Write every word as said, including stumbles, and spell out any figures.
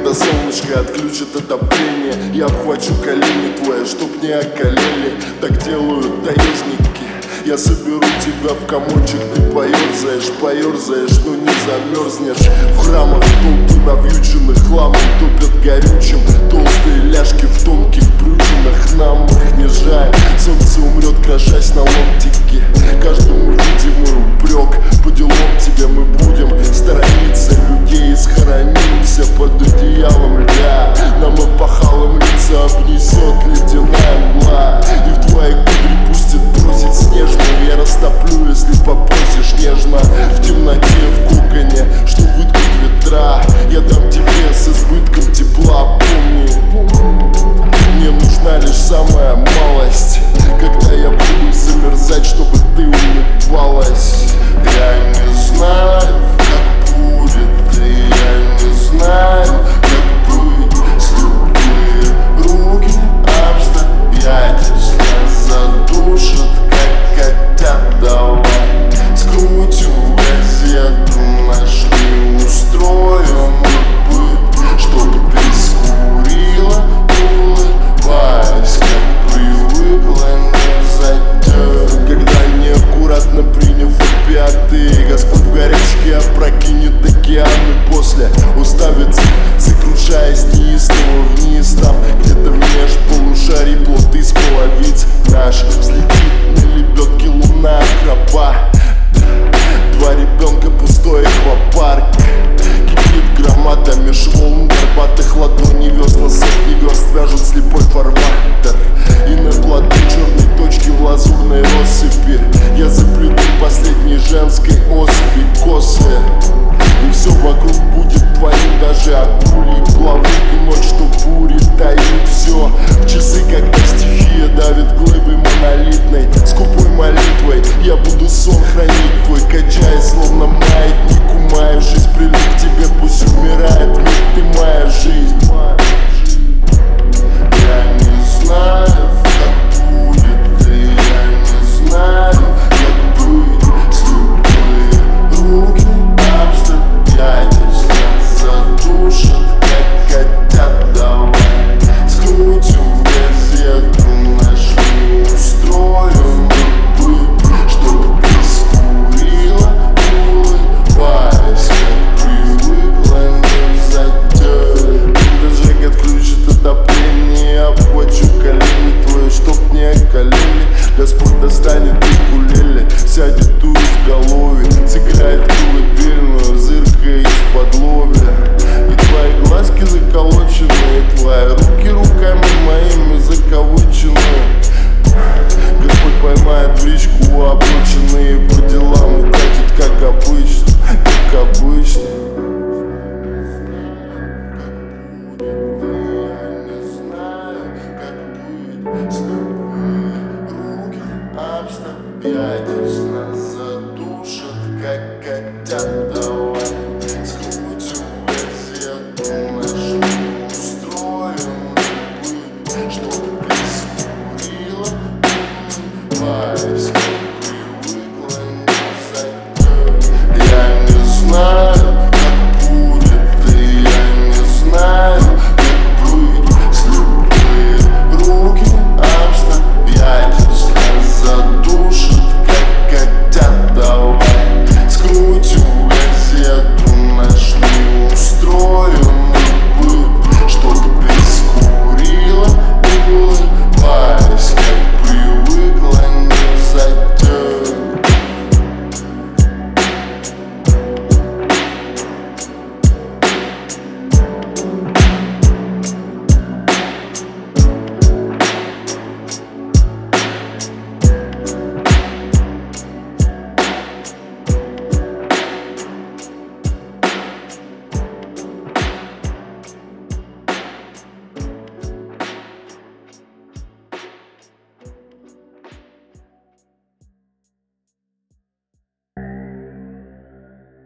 когда солнышко отключит отопление, я обхвачу колени твои, чтоб не околели. Так делают таежники. Я соберу тебя в комочек, ты поерзаешь, поерзаешь, но не замерзнешь. В храмах толпы навьюченных хламом топят горючим толстые ляжки в тонких брючинах. Нам их не жаль, солнце умрет, крошась на ломтики. Каждому видимый упрек, по делам тебе мы будем сторониться людей и схоронимся под одеялом льда. Нам опахалом лица обнесет ледяная мгла, и в твои кудри пустит бросить снежную. Я растоплю, если попросишь нежно. В темноте, в коконе, что выткнут ветра, я дам тебе с избытком тепла. Помни, мне нужна лишь самая малость, когда я буду замерзать, чтобы ты улыбалась. Я не знаю, как будет, и я не знаю, как быть. Слепые руки обстоятельства задушат, как хотят. Давай скрутим газету, нашли, устроим быт, чтобы ты скурила, улыбаясь, как привыкла, не зайдет. Когда неаккуратно приняв опиаты, Господь в горячке опрокинет океаны. После уставится, сокрушаясь неистово вниз. Там где-то в межполушарий плод из половиц наш взлетит на лебедке луна акроба. Два ребенка, пустой аквапарк, кипит громада меж волн горбатых ладоней. Весла сотни верст вяжут слепой фарватер, и на плоды черной точки в лазурной россыпи я заплету последней женской особи косы. И все вокруг будет твоим, даже акулий плавник и ночь, что бури тают все. В часы, когда стихия давит глыбой монолитной, скупой молитвой я буду сон хранить твой, качаясь словно маятник, умаявшись, прилип к тебе, пусть умирает мир, ты моя жизнь. Я не знаю, как будет, и я не знаю, как быть. Слепые руки обстоятельства задушат, как хотят. Давай скрутим газету, нашли, устроим быт, чтоб ты скурила, улыбаясь, как привыкла, не зайдет. Когда Жек отключит отопление, я обхвачу колени твои, чтоб не околели. Господь достанет укулеле, сядет у изголовья, сыграет колыбельную, зыркая из-под лобья. И твои глазки заколоченные, твои руки руками моими закавычены. Господь поймает в речку у обочины и по делам укатит, как обычно, как обычно. Обстоятельства задушат, как хотят. Давай скрутим газету, нашли, устроим быт, чтоб ты скурила, улыбаясь.